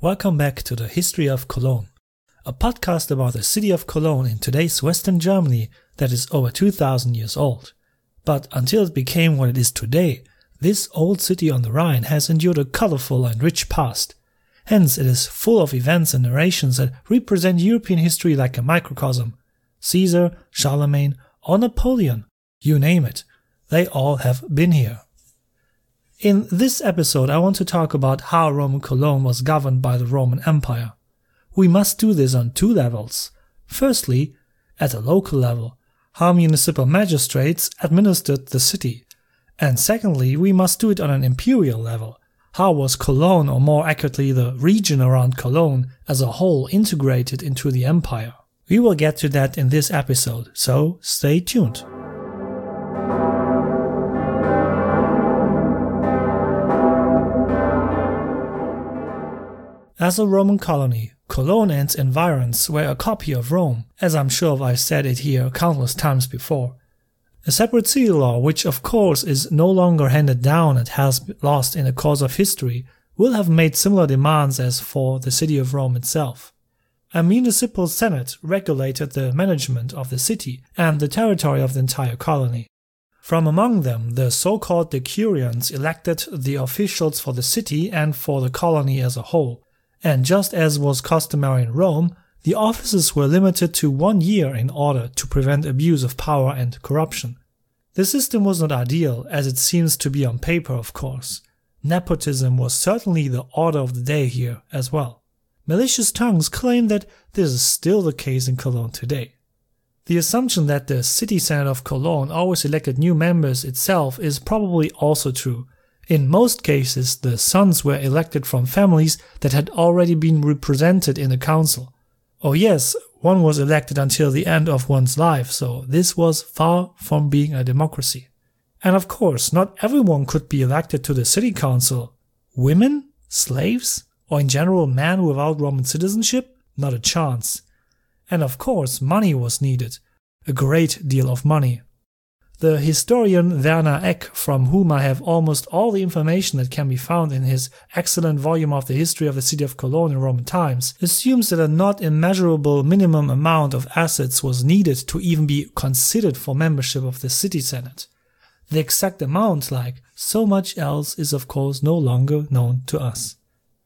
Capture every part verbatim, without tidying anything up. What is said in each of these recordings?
Welcome back to the History of Cologne, a podcast about the city of Cologne in today's Western Germany that is over two thousand years old. But until it became what it is today, this old city on the Rhine has endured a colorful and rich past. Hence it is full of events and narrations that represent European history like a microcosm. Caesar, Charlemagne, or Napoleon, you name it, they all have been here. In this episode I want to talk about how Roman Cologne was governed by the Roman Empire. We must do this on two levels. Firstly, at a local level, how municipal magistrates administered the city. And secondly, we must do it on an imperial level. How was Cologne, or more accurately the region around Cologne, as a whole integrated into the empire? We will get to that in this episode, so stay tuned. As a Roman colony, Cologne and its environs were a copy of Rome, as I'm sure I've said it here countless times before. A separate city law, which of course is no longer handed down and has been lost in the course of history, will have made similar demands as for the city of Rome itself. A municipal senate regulated the management of the city and the territory of the entire colony. From among them, the so-called decurions elected the officials for the city and for the colony as a whole. And just as was customary in Rome, the offices were limited to one year in order to prevent abuse of power and corruption. The system was not ideal, as it seems to be on paper, of course. Nepotism was certainly the order of the day here as well. Malicious tongues claim that this is still the case in Cologne today. The assumption that the city senate of Cologne always elected new members itself is probably also true. In most cases, the sons were elected from families that had already been represented in the council. Oh yes, one was elected until the end of one's life, so this was far from being a democracy. And of course, not everyone could be elected to the city council. Women? Slaves? Or in general men without Roman citizenship? Not a chance. And of course, money was needed. A great deal of money. The historian Werner Eck, from whom I have almost all the information that can be found in his excellent volume of the history of the city of Cologne in Roman times, assumes that a not immeasurable minimum amount of assets was needed to even be considered for membership of the city senate. The exact amount, like so much else, is of course no longer known to us.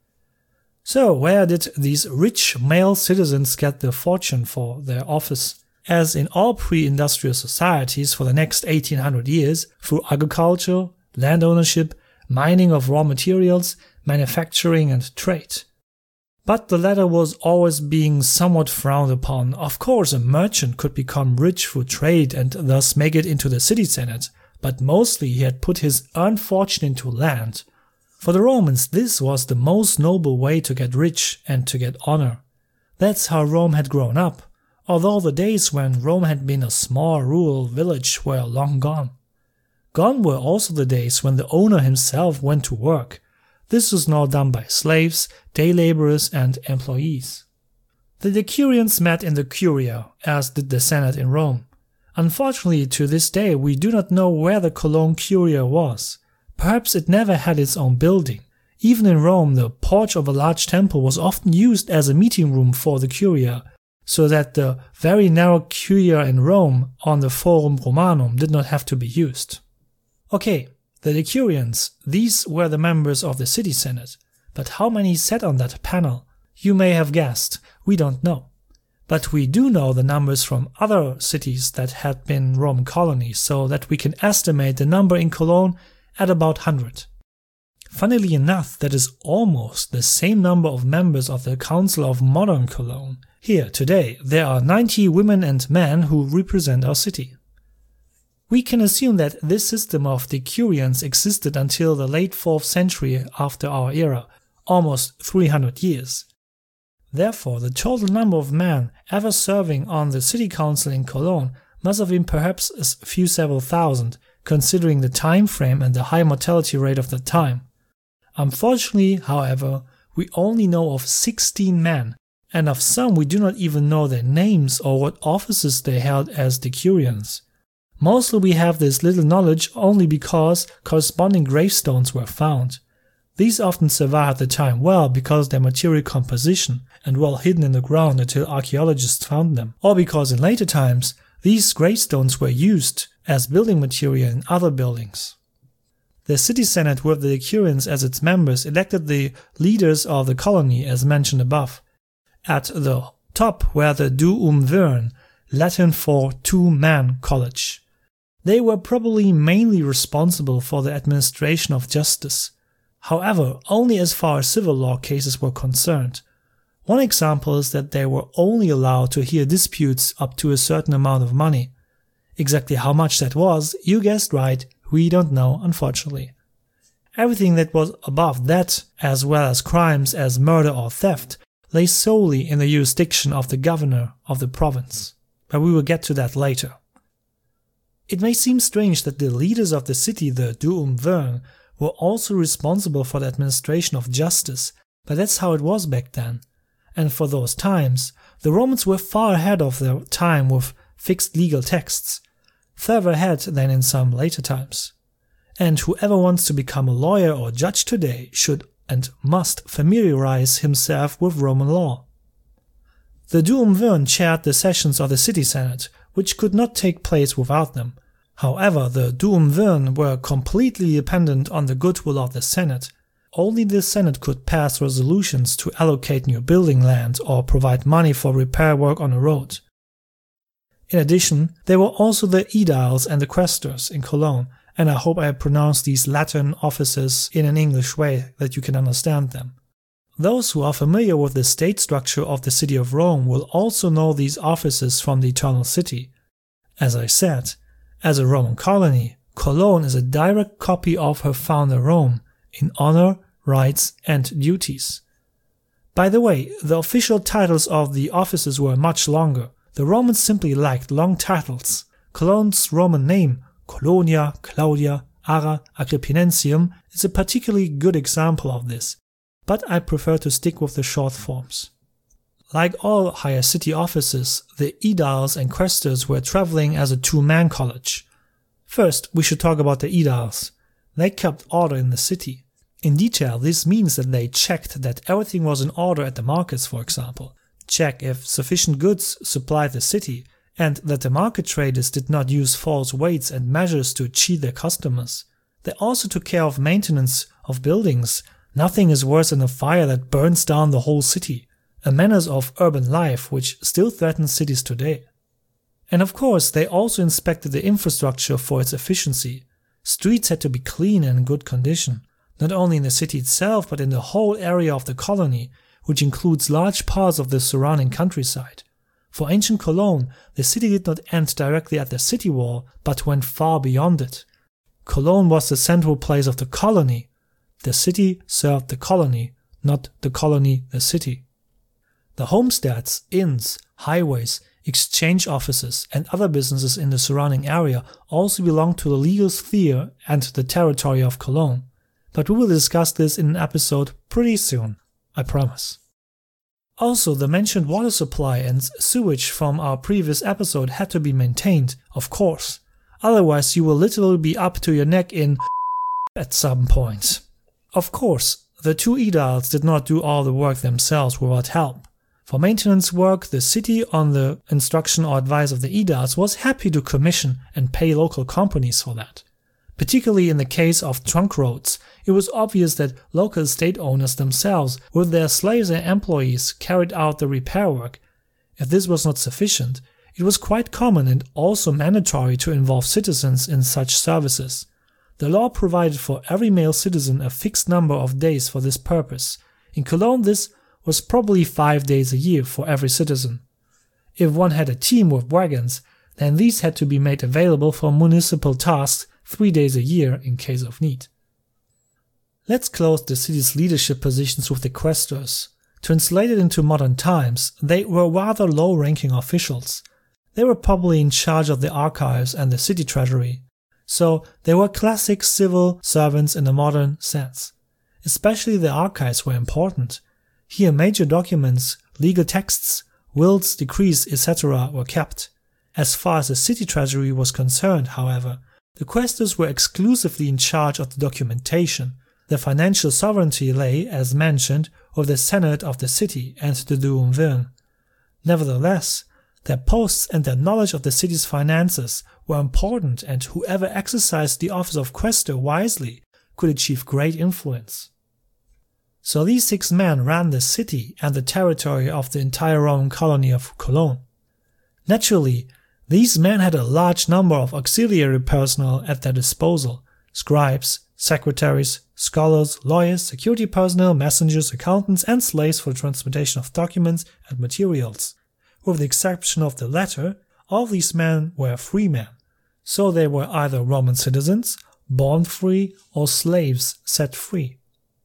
So where did these rich male citizens get the fortune for their office? As in all pre-industrial societies for the next eighteen hundred years, through agriculture, land ownership, mining of raw materials, manufacturing and trade. But the latter was always being somewhat frowned upon. Of course, a merchant could become rich through trade and thus make it into the city senate, but mostly he had put his earned fortune into land. For the Romans, this was the most noble way to get rich and to get honor. That's how Rome had grown up. Although the days when Rome had been a small rural village were long gone. Gone were also the days when the owner himself went to work. This was now done by slaves, day laborers and employees. The decurions met in the Curia, as did the Senate in Rome. Unfortunately, to this day we do not know where the Cologne Curia was. Perhaps it never had its own building. Even in Rome, the porch of a large temple was often used as a meeting room for the Curia, so that the very narrow curia in Rome on the Forum Romanum did not have to be used. Okay, the decurions, these were the members of the city senate, but how many sat on that panel? You may have guessed, we don't know. But we do know the numbers from other cities that had been Roman colonies, so that we can estimate the number in Cologne at about one hundred. Funnily enough, that is almost the same number of members of the Council of Modern Cologne. Here, today, there are ninety women and men who represent our city. We can assume that this system of decurions existed until the late fourth century after our era, almost three hundred years. Therefore, the total number of men ever serving on the city council in Cologne must have been perhaps a few several thousand, considering the time frame and the high mortality rate of the time. Unfortunately, however, we only know of sixteen men, and of some we do not even know their names or what offices they held as decurions. Mostly we have this little knowledge only because corresponding gravestones were found. These often survived the time well because of their material composition and well hidden in the ground until archaeologists found them, or because in later times these gravestones were used as building material in other buildings. The city senate with the decurions as its members elected the leaders of the colony as mentioned above. At the top were the duumvirn, Latin for two-man college. They were probably mainly responsible for the administration of justice. However, only as far as civil law cases were concerned. One example is that they were only allowed to hear disputes up to a certain amount of money. Exactly how much that was, you guessed right, we don't know, unfortunately. Everything that was above that, as well as crimes as murder or theft, lay solely in the jurisdiction of the governor of the province. But we will get to that later. It may seem strange that the leaders of the city, the duumvirn, were also responsible for the administration of justice, but that's how it was back then. And for those times, the Romans were far ahead of their time with fixed legal texts, further ahead than in some later times. And whoever wants to become a lawyer or judge today should and must familiarize himself with Roman law. The duumvirn chaired the sessions of the city senate, which could not take place without them. However, the duumvirn were completely dependent on the goodwill of the Senate. Only the Senate could pass resolutions to allocate new building land or provide money for repair work on a road. In addition, there were also the aediles and the quaestors in Cologne, and I hope I pronounced these Latin offices in an English way that you can understand them. Those who are familiar with the state structure of the city of Rome will also know these offices from the Eternal City. As I said, as a Roman colony, Cologne is a direct copy of her founder Rome in honor, rights, and duties. By the way, the official titles of the offices were much longer. The Romans simply liked long titles. Cologne's Roman name, Colonia, Claudia, Ara, Agrippinensium, is a particularly good example of this, but I prefer to stick with the short forms. Like all higher city offices, the aediles and quaestors were traveling as a two-man college. First, we should talk about the aediles. They kept order in the city. In detail, this means that they checked that everything was in order at the markets, for example, check if sufficient goods supplied the city, and that the market traders did not use false weights and measures to cheat their customers. They also took care of maintenance of buildings. Nothing is worse than a fire that burns down the whole city. A menace of urban life which still threatens cities today. And of course, they also inspected the infrastructure for its efficiency. Streets had to be clean and in good condition, not only in the city itself but in the whole area of the colony, which includes large parts of the surrounding countryside. For ancient Cologne, the city did not end directly at the city wall, but went far beyond it. Cologne was the central place of the colony. The city served the colony, not the colony the city. The homesteads, inns, highways, exchange offices, and other businesses in the surrounding area also belonged to the legal sphere and the territory of Cologne. But we will discuss this in an episode pretty soon, I promise. Also, the mentioned water supply and sewage from our previous episode had to be maintained, of course. Otherwise, you will literally be up to your neck in at some point. Of course, the two aediles did not do all the work themselves without help. For maintenance work, the city, on the instruction or advice of the aediles, was happy to commission and pay local companies for that. Particularly in the case of trunk roads, it was obvious that local estate owners themselves, with their slaves and employees, carried out the repair work. If this was not sufficient, it was quite common and also mandatory to involve citizens in such services. The law provided for every male citizen a fixed number of days for this purpose. In Cologne, this was probably five days a year for every citizen. If one had a team with wagons, then these had to be made available for municipal tasks three days a year in case of need. Let's close the city's leadership positions with the quaestors. Translated into modern times, they were rather low-ranking officials. They were probably in charge of the archives and the city treasury. So they were classic civil servants in a modern sense. Especially the archives were important. Here major documents, legal texts, wills, decrees, et cetera were kept. As far as the city treasury was concerned, however, the quaestors were exclusively in charge of the documentation. The financial sovereignty lay, as mentioned, with the Senate of the city and the Duumvirn. Nevertheless, their posts and their knowledge of the city's finances were important, and whoever exercised the office of quaestor wisely could achieve great influence. So these six men ran the city and the territory of the entire Roman colony of Cologne. Naturally, these men had a large number of auxiliary personnel at their disposal: scribes, secretaries, scholars, lawyers, security personnel, messengers, accountants, and slaves for the transportation of documents and materials. With the exception of the latter, all these men were free men, so they were either Roman citizens, born free, or slaves set free.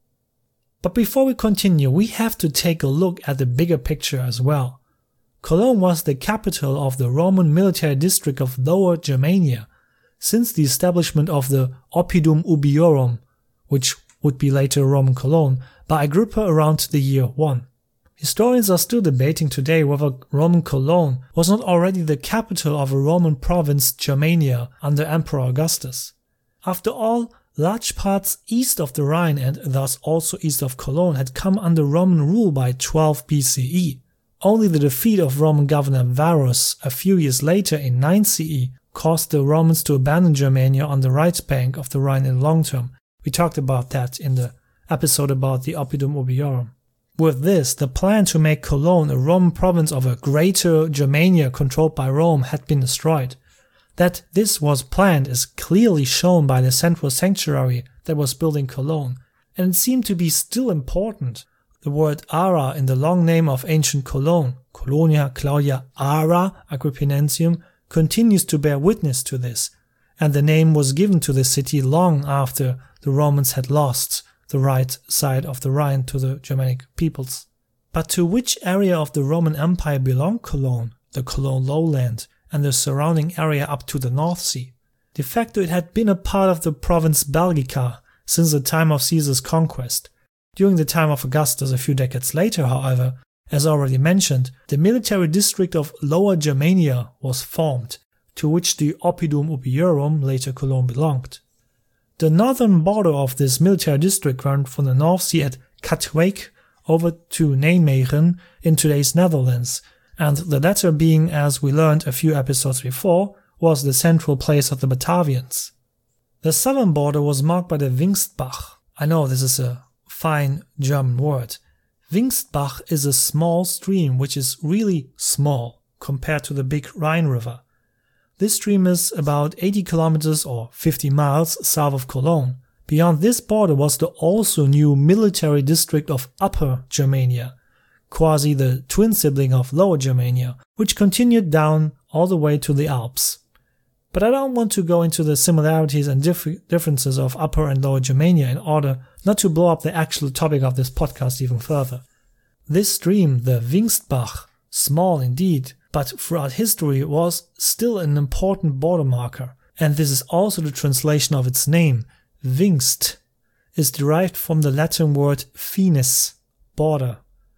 But before we continue, we have to take a look at the bigger picture as well. Cologne was the capital of the Roman military district of Lower Germania since the establishment of the Oppidum Ubiorum, which would be later Roman Cologne, by Agrippa around the year one. Historians are still debating today whether Roman Cologne was not already the capital of a Roman province, Germania, under Emperor Augustus. After all, large parts east of the Rhine and thus also east of Cologne had come under Roman rule by twelve B C E. Only the defeat of Roman governor Varus a few years later in nine C E caused the Romans to abandon Germania on the right bank of the Rhine in the long term. We talked about that in the episode about the Oppidum Ubiorum. With this, the plan to make Cologne a Roman province of a greater Germania controlled by Rome had been destroyed. That this was planned is clearly shown by the central sanctuary that was built in Cologne, and it seemed to be still important. The word Ara in the long name of ancient Cologne, Colonia Claudia Ara Agrippinensium, continues to bear witness to this, and the name was given to the city long after the Romans had lost the right side of the Rhine to the Germanic peoples. But to which area of the Roman Empire belonged Cologne, the Cologne lowland, and the surrounding area up to the North Sea? De facto it had been a part of the province Belgica since the time of Caesar's conquest. During the time of Augustus a few decades later, however, as already mentioned, the military district of Lower Germania was formed, to which the Oppidum Ubiorum, later Cologne, belonged. The northern border of this military district ran from the North Sea at Katwijk over to Nijmegen in today's Netherlands, and the latter being, as we learned a few episodes before, was the central place of the Batavians. The southern border was marked by the Wingstbach. I know this is a fine German word. Wingstbach is a small stream which is really small compared to the big Rhine River. This stream is about eighty kilometers or fifty miles south of Cologne. Beyond this border was the also new military district of Upper Germania, quasi the twin sibling of Lower Germania, which continued down all the way to the Alps. But I don't want to go into the similarities and dif- differences of Upper and Lower Germania in order not to blow up the actual topic of this podcast even further. This stream, the Wingstbach, small indeed, but throughout history was still an important border marker, and this is also the translation of its name. Wingst is derived from the Latin word finis, border.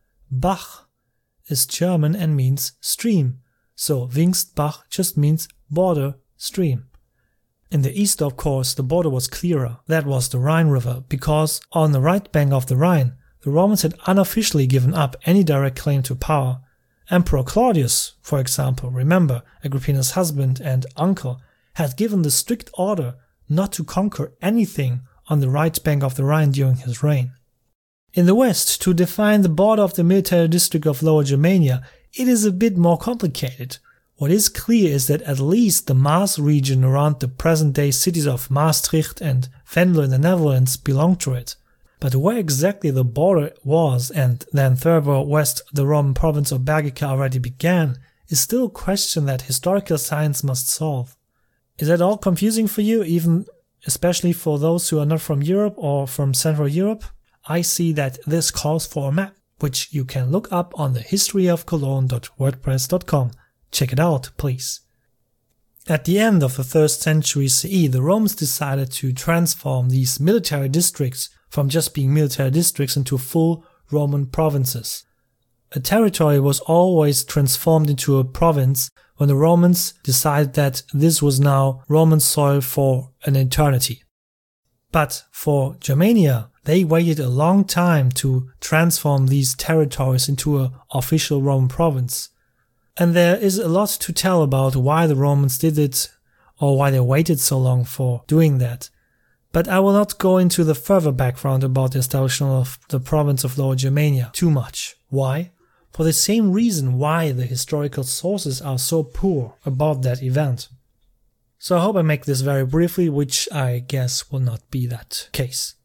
Bach is German and means stream, so Wingstbach just means border, stream. In the east, of course, the border was clearer. That was the Rhine River, because on the right bank of the Rhine, the Romans had unofficially given up any direct claim to power. Emperor Claudius, for example, remember, Agrippina's husband and uncle, had given the strict order not to conquer anything on the right bank of the Rhine during his reign. In the west, to define the border of the military district of Lower Germania, it is a bit more complicated. What is clear is that at least the Maas region around the present-day cities of Maastricht and Venlo in the Netherlands belonged to it. But where exactly the border was, and then further west the Roman province of Belgica already began, is still a question that historical science must solve. Is that all confusing for you, even especially for those who are not from Europe or from Central Europe? I see that this calls for a map, which you can look up on the history of cologne dot wordpress dot com. Check it out, please. At the end of the third century C E, the Romans decided to transform these military districts from just being military districts into full Roman provinces. A territory was always transformed into a province when the Romans decided that this was now Roman soil for an eternity. But for Germania, They waited a long time to transform these territories into an official Roman province. And there is a lot to tell about why the Romans did it, or why they waited so long for doing that. But I will not go into the further background about the establishment of the province of Lower Germania too much. Why? For the same reason why the historical sources are so poor about that event. So I hope I make this very briefly, which I guess will not be that case.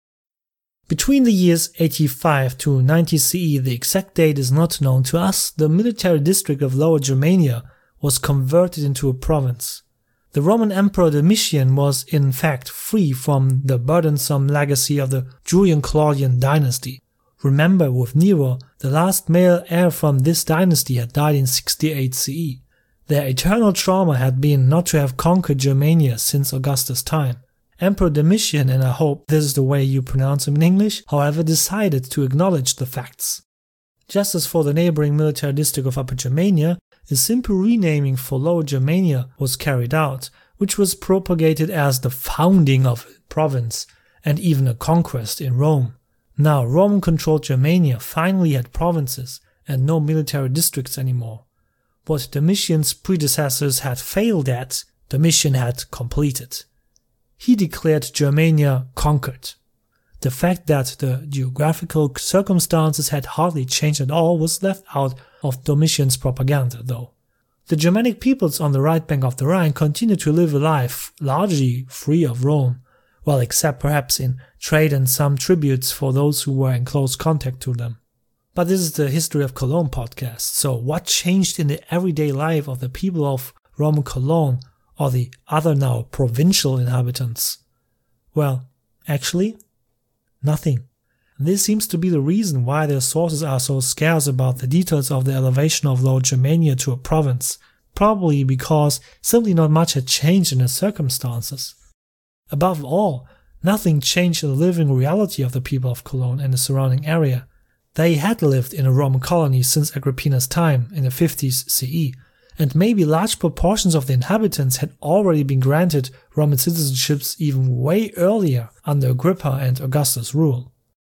Between the years eighty-five to ninety C E, the exact date is not known to us, the military district of Lower Germania was converted into a province. The Roman Emperor Domitian was in fact free from the burdensome legacy of the Julian-Claudian dynasty. Remember, with Nero, the last male heir from this dynasty had died in sixty-eight C E. Their eternal trauma had been not to have conquered Germania since Augustus' time. Emperor Domitian, and I hope this is the way you pronounce him in English, however, decided to acknowledge the facts. Just as for the neighboring military district of Upper Germania, a simple renaming for Lower Germania was carried out, which was propagated as the founding of a province and even a conquest in Rome. Now Roman-controlled Germania finally had provinces and no military districts anymore. What Domitian's predecessors had failed at, Domitian had completed. He declared Germania conquered. The fact that the geographical circumstances had hardly changed at all was left out of Domitian's propaganda, though. The Germanic peoples on the right bank of the Rhine continued to live a life largely free of Rome, well, except perhaps in trade and some tributes for those who were in close contact to them. But this is the History of Cologne podcast, so what changed in the everyday life of the people of Roman Cologne, or the other now provincial inhabitants? Well, actually, nothing. This seems to be the reason why their sources are so scarce about the details of the elevation of Lower Germania to a province, probably because simply not much had changed in the circumstances. Above all, nothing changed in the living reality of the people of Cologne and the surrounding area. They had lived in a Roman colony since Agrippina's time in the fifties C E, and maybe large proportions of the inhabitants had already been granted Roman citizenships even way earlier under Agrippa and Augustus' rule.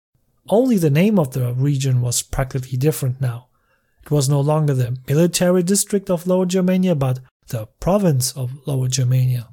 Only the name of the region was practically different now. It was no longer the military district of Lower Germania, but the province of Lower Germania.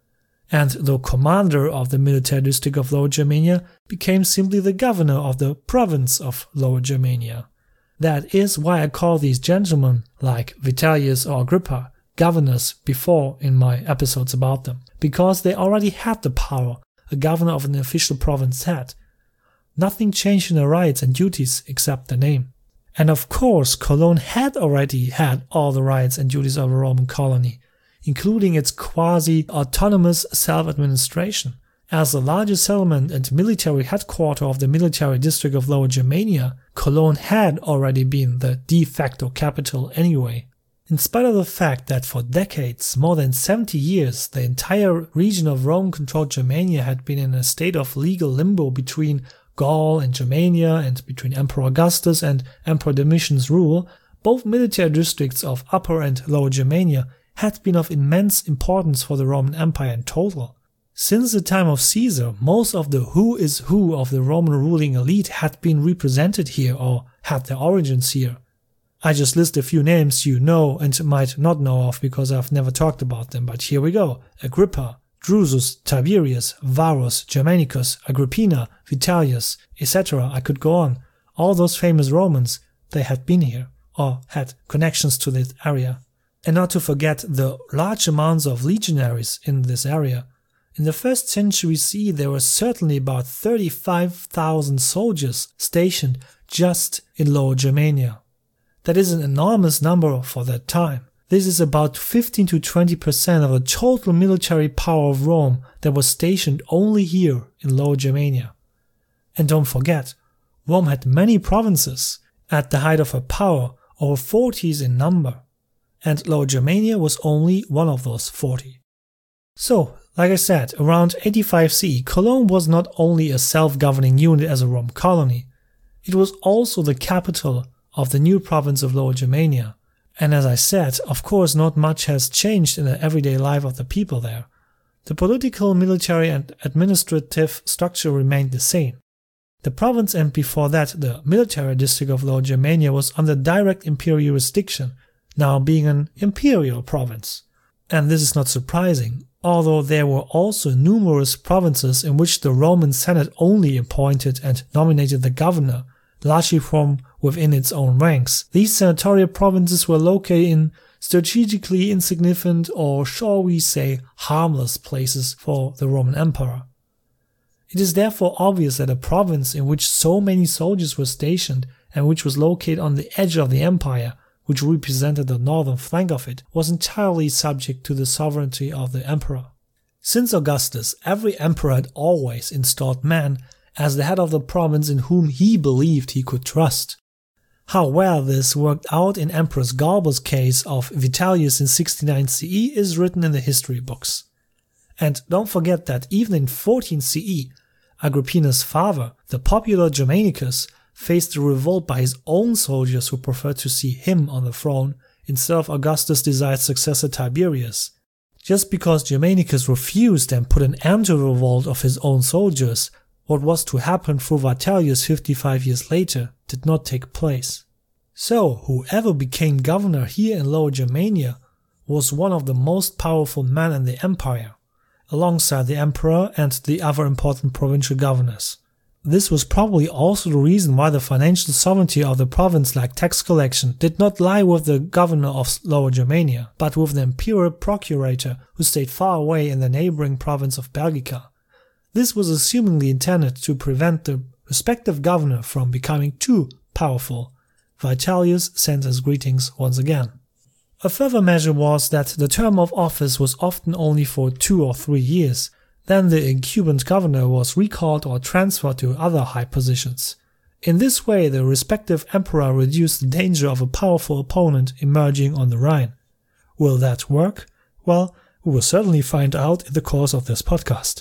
And the commander of the military district of Lower Germania became simply the governor of the province of Lower Germania. That is why I call these gentlemen, like Vitellius or Agrippa, governors before in my episodes about them, because they already had the power a governor of an official province had. Nothing changed in their rights and duties except the name. And of course, Cologne had already had all the rights and duties of a Roman colony, including its quasi-autonomous self-administration. As the largest settlement and military headquarters of the military district of Lower Germania, Cologne had already been the de facto capital anyway. In spite of the fact that for decades, more than seventy years, the entire region of Rome-controlled Germania had been in a state of legal limbo between Gaul and Germania and between Emperor Augustus and Emperor Domitian's rule, both military districts of Upper and Lower Germania had been of immense importance for the Roman Empire in total. Since the time of Caesar, most of the who is who of the Roman ruling elite had been represented here or had their origins here. I just list a few names you know and might not know of because I've never talked about them, but here we go. Agrippa, Drusus, Tiberius, Varus, Germanicus, Agrippina, Vitellius, et cetera. I could go on. All those famous Romans, they had been here or had connections to this area. And not to forget the large amounts of legionaries in this area. In the first century C E, there were certainly about thirty-five thousand soldiers stationed just in Lower Germania. That is an enormous number for that time. This is about fifteen to twenty percent of the total military power of Rome that was stationed only here in Lower Germania. And don't forget, Rome had many provinces at the height of her power, over forties in number. And Lower Germania was only one of those forty. So, like I said, around eighty-five C E, Cologne was not only a self-governing unit as a Roman colony, it was also the capital of the new province of Lower Germania. And as I said, of course not much has changed in the everyday life of the people there. The political, military and administrative structure remained the same. The province and before that the military district of Lower Germania was under direct imperial jurisdiction, now being an imperial province. And this is not surprising, although there were also numerous provinces in which the Roman Senate only appointed and nominated the governor, largely from within its own ranks. These senatorial provinces were located in strategically insignificant, or shall we say harmless, places for the Roman Emperor. It is therefore obvious that a province in which so many soldiers were stationed and which was located on the edge of the empire, which represented the northern flank of it, was entirely subject to the sovereignty of the emperor. Since Augustus, every emperor had always installed men as the head of the province in whom he believed he could trust. How well this worked out in Empress Galba's case of Vitellius in sixty-nine C E is written in the history books. And don't forget that even in fourteen C E, Agrippina's father, the popular Germanicus, faced a revolt by his own soldiers who preferred to see him on the throne instead of Augustus' desired successor Tiberius. Just because Germanicus refused and put an end to the revolt of his own soldiers, what was to happen through Vitellius fifty-five years later did not take place. So, whoever became governor here in Lower Germania was one of the most powerful men in the empire, alongside the emperor and the other important provincial governors. This was probably also the reason why the financial sovereignty of the province, like tax collection, did not lie with the governor of Lower Germania, but with the imperial procurator who stayed far away in the neighboring province of Belgica. This was assumingly intended to prevent the respective governor from becoming too powerful. Vitellius sends his greetings once again. A further measure was that the term of office was often only for two or three years. Then the incumbent governor was recalled or transferred to other high positions. In this way, the respective emperor reduced the danger of a powerful opponent emerging on the Rhine. Will that work? Well, we will certainly find out in the course of this podcast.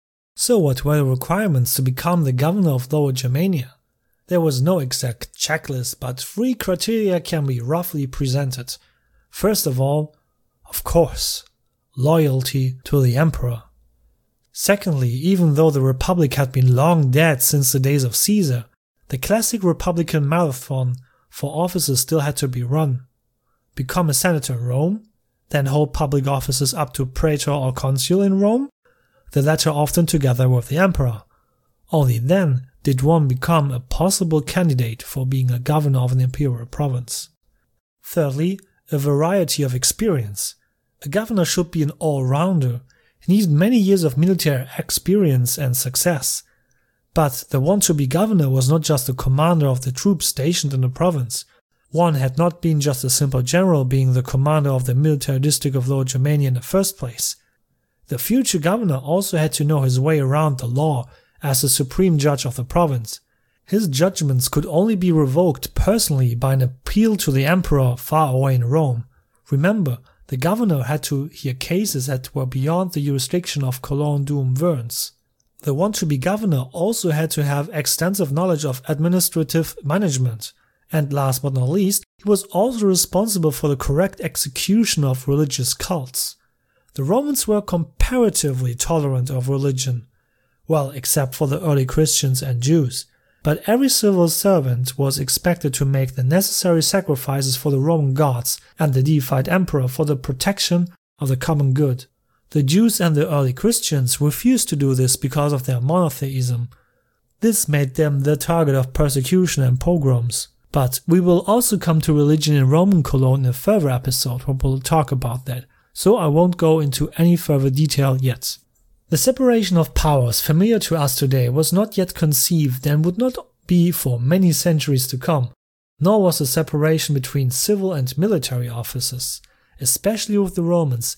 So what were the requirements to become the governor of Lower Germania? There was no exact checklist, but three criteria can be roughly presented. First of all, of course, loyalty to the emperor. Secondly, even though the Republic had been long dead since the days of Caesar, the classic Republican marathon for offices still had to be run. Become a senator in Rome, then hold public offices up to praetor or consul in Rome, the latter often together with the emperor. Only then did one become a possible candidate for being a governor of an imperial province. Thirdly, a variety of experience. A governor should be an all-rounder. He needed many years of military experience and success. But the one to be governor was not just the commander of the troops stationed in the province. One had not been just a simple general being the commander of the military district of Lower Germania in the first place. The future governor also had to know his way around the law as the supreme judge of the province. His judgments could only be revoked personally by an appeal to the emperor far away in Rome. Remember, the governor had to hear cases that were beyond the jurisdiction of Cologne Doom Worms. The one to be governor also had to have extensive knowledge of administrative management. And last but not least, he was also responsible for the correct execution of religious cults. The Romans were comparatively tolerant of religion, well, except for the early Christians and Jews. But every civil servant was expected to make the necessary sacrifices for the Roman gods and the deified emperor for the protection of the common good. The Jews and the early Christians refused to do this because of their monotheism. This made them the target of persecution and pogroms. But we will also come to religion in Roman Cologne in a further episode where we'll talk about that, so I won't go into any further detail yet. The separation of powers familiar to us today was not yet conceived and would not be for many centuries to come, nor was the separation between civil and military offices, especially with the Romans.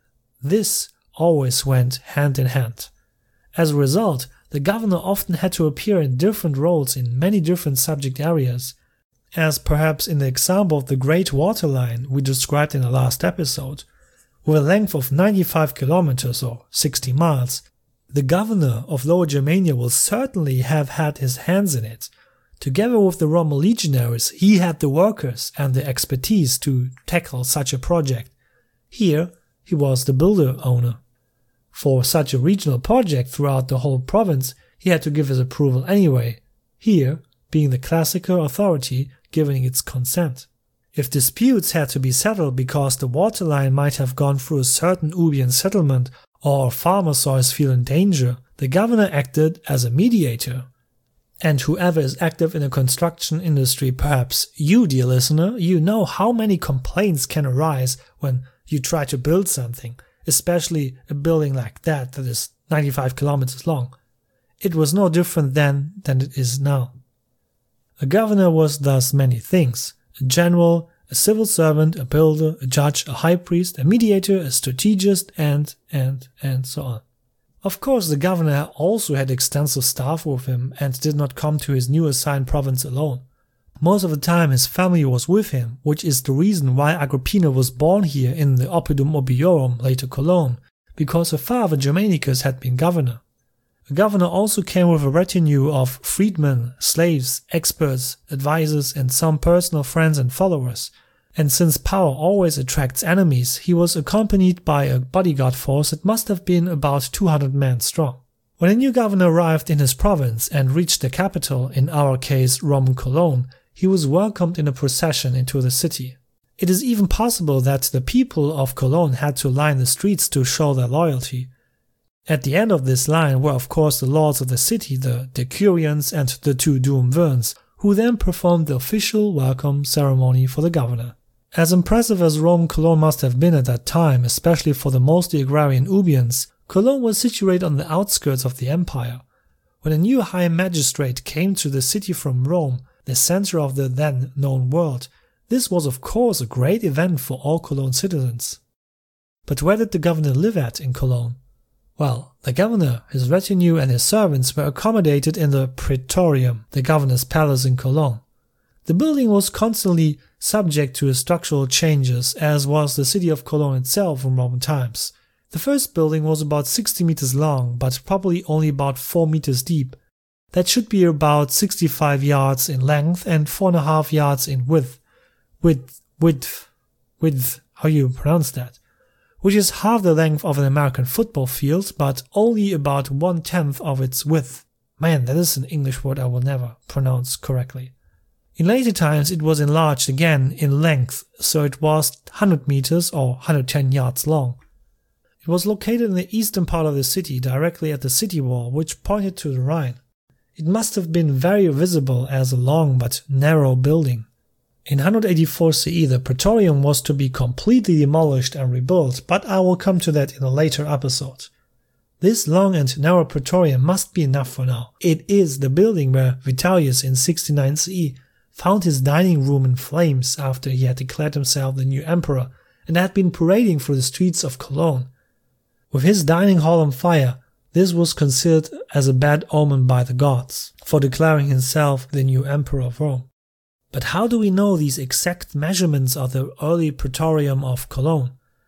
This always went hand in hand. As a result, the governor often had to appear in different roles in many different subject areas, as perhaps in the example of the Great Water Line we described in the last episode. With a length of ninety-five kilometers or sixty miles, the governor of Lower Germania will certainly have had his hands in it. Together with the Roman legionaries, he had the workers and the expertise to tackle such a project. Here, he was the builder owner. For such a regional project throughout the whole province, he had to give his approval anyway, here being the classical authority giving its consent. If disputes had to be settled because the water line might have gone through a certain Ubian settlement or farmer soils feel in danger, the governor acted as a mediator. And whoever is active in the construction industry, perhaps you, dear listener, you know how many complaints can arise when you try to build something, especially a building like that that is ninety-five kilometers long. It was no different then than it is now. A governor was thus many things: a general, a civil servant, a builder, a judge, a high priest, a mediator, a strategist, and, and, and so on. Of course, the governor also had extensive staff with him and did not come to his new assigned province alone. Most of the time his family was with him, which is the reason why Agrippina was born here in the Oppidum Obiorum, later Cologne, because her father Germanicus had been governor. The governor also came with a retinue of freedmen, slaves, experts, advisors, and some personal friends and followers. And since power always attracts enemies, he was accompanied by a bodyguard force that must have been about two hundred men strong. When a new governor arrived in his province and reached the capital, in our case Roman Cologne, he was welcomed in a procession into the city. It is even possible that the people of Cologne had to line the streets to show their loyalty. At the end of this line were of course the lords of the city, the decurions and the two duumvirns, who then performed the official welcome ceremony for the governor. As impressive as Roman Cologne must have been at that time, especially for the mostly agrarian Ubians, Cologne was situated on the outskirts of the empire. When a new high magistrate came to the city from Rome, the center of the then known world, this was of course a great event for all Cologne citizens. But where did the governor live at in Cologne? Well, the governor, his retinue and his servants were accommodated in the Praetorium, the governor's palace in Cologne. The building was constantly subject to structural changes, as was the city of Cologne itself in Roman times. The first building was about sixty meters long, but probably only about four meters deep. That should be about sixty-five yards in length and four and a half yards in width. Width, width, width, how you pronounce that? Which is half the length of an American football field, but only about one-tenth of its width. Man, that is an English word I will never pronounce correctly. In later times it was enlarged again in length, so it was one hundred meters or one hundred ten yards long. It was located in the eastern part of the city, directly at the city wall, which pointed to the Rhine. It must have been very visible as a long but narrow building. In one hundred eighty-four C E the Praetorium was to be completely demolished and rebuilt, but I will come to that in a later episode. This long and narrow Praetorium must be enough for now. It is the building where Vitellius in sixty-nine C E found his dining room in flames after he had declared himself the new emperor and had been parading through the streets of Cologne. With his dining hall on fire, this was considered as a bad omen by the gods for declaring himself the new emperor of Rome. But how do we know these exact measurements of the early Praetorium of Cologne?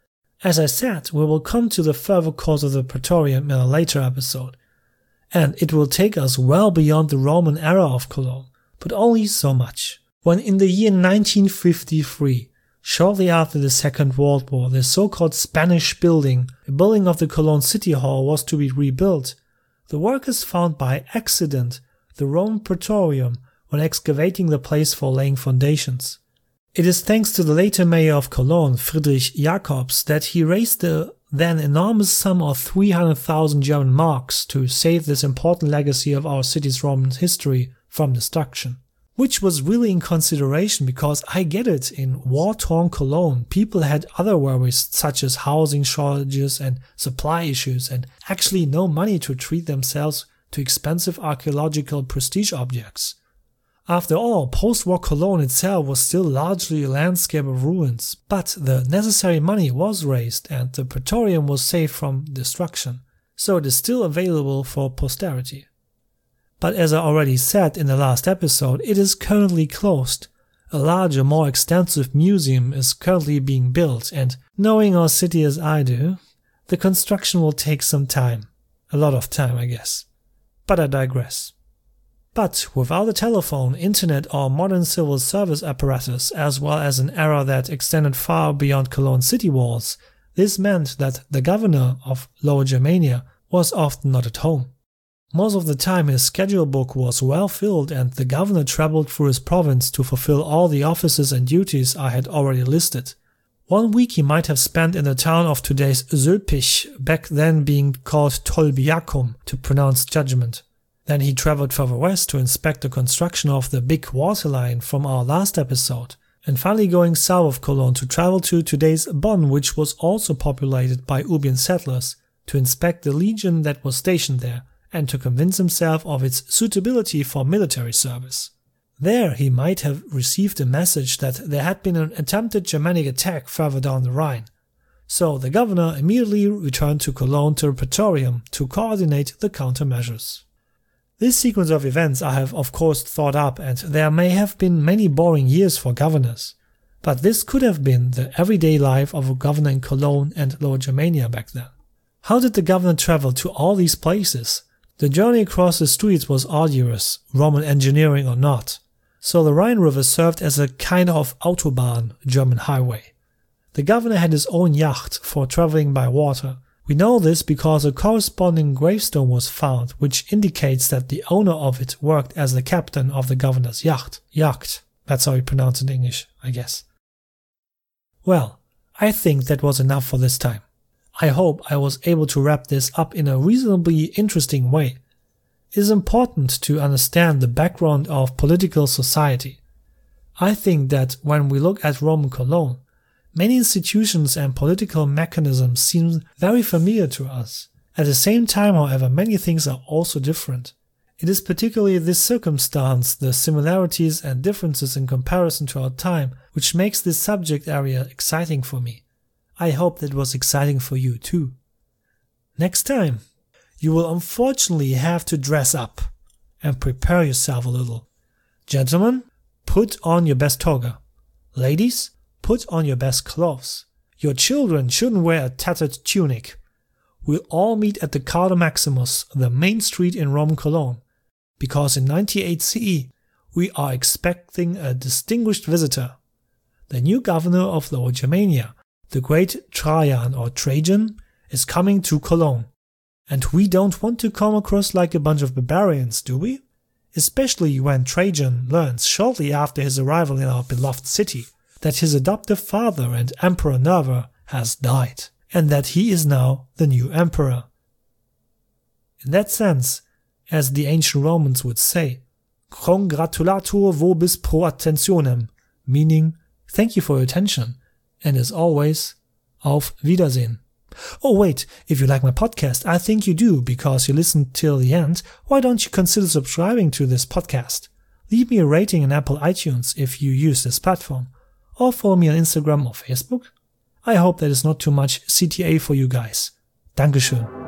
As I said, we will come to the further course of the Praetorium in a later episode, and it will take us well beyond the Roman era of Cologne, but only so much. When in the year nineteen fifty-three, shortly after the Second World War, the so-called Spanish building, a building of the Cologne City Hall, was to be rebuilt, the workers found by accident the Roman Praetorium when excavating the place for laying foundations. It is thanks to the later mayor of Cologne, Friedrich Jacobs, that he raised the then enormous sum of three hundred thousand German marks to save this important legacy of our city's Roman history from destruction. Which was really in consideration, because I get it, in war-torn Cologne people had other worries such as housing shortages and supply issues, and actually no money to treat themselves to expensive archaeological prestige objects. After all, post-war Cologne itself was still largely a landscape of ruins, but the necessary money was raised and the Praetorium was saved from destruction, so it is still available for posterity. But as I already said in the last episode, it is currently closed. A larger, more extensive museum is currently being built, and knowing our city as I do, the construction will take some time. A lot of time, I guess. But I digress. But without a telephone, internet or modern civil service apparatus, as well as an era that extended far beyond Cologne city walls, this meant that the governor of Lower Germania was often not at home. Most of the time his schedule book was well filled and the governor traveled through his province to fulfill all the offices and duties I had already listed. One week he might have spent in the town of today's Zülpich, back then being called Tolbiacum, to pronounce judgment. Then he traveled further west to inspect the construction of the big water line from our last episode, and finally going south of Cologne to travel to today's Bonn, which was also populated by Ubian settlers, to inspect the legion that was stationed there, and to convince himself of its suitability for military service. There he might have received a message that there had been an attempted Germanic attack further down the Rhine. So the governor immediately returned to Cologne to the Praetorium to coordinate the countermeasures. This sequence of events I have of course thought up, and there may have been many boring years for governors. But this could have been the everyday life of a governor in Cologne and Lower Germania back then. How did the governor travel to all these places? The journey across the streets was arduous, Roman engineering or not. So the Rhine River served as a kind of Autobahn, German highway. The governor had his own yacht for traveling by water. We know this because a corresponding gravestone was found, which indicates that the owner of it worked as the captain of the governor's yacht. Yacht. That's how you pronounce it in English, I guess. Well, I think that was enough for this time. I hope I was able to wrap this up in a reasonably interesting way. It is important to understand the background of political society. I think that when we look at Roman Cologne, many institutions and political mechanisms seem very familiar to us. At the same time, however, many things are also different. It is particularly this circumstance, the similarities and differences in comparison to our time, which makes this subject area exciting for me. I hope that was exciting for you too. Next time, you will unfortunately have to dress up and prepare yourself a little. Gentlemen, put on your best toga. Ladies, put on your best clothes. Your children shouldn't wear a tattered tunic. We'll all meet at the Cardo Maximus, the main street in Rome, Cologne, because in ninety-eight C E we are expecting a distinguished visitor. The new governor of Lower Germania, the great Trajan or Trajan, is coming to Cologne. And we don't want to come across like a bunch of barbarians, do we? Especially when Trajan learns shortly after his arrival in our beloved city that his adoptive father and Emperor Nerva has died, and that he is now the new emperor. In that sense, as the ancient Romans would say, congratulatur vobis pro attentionem, meaning thank you for your attention, and as always, auf Wiedersehen. Oh wait, if you like my podcast, I think you do because you listened till the end, why don't you consider subscribing to this podcast? Leave me a rating in Apple iTunes if you use this platform, or follow me on Instagram or Facebook. I hope that is not too much C T A for you guys. Dankeschön.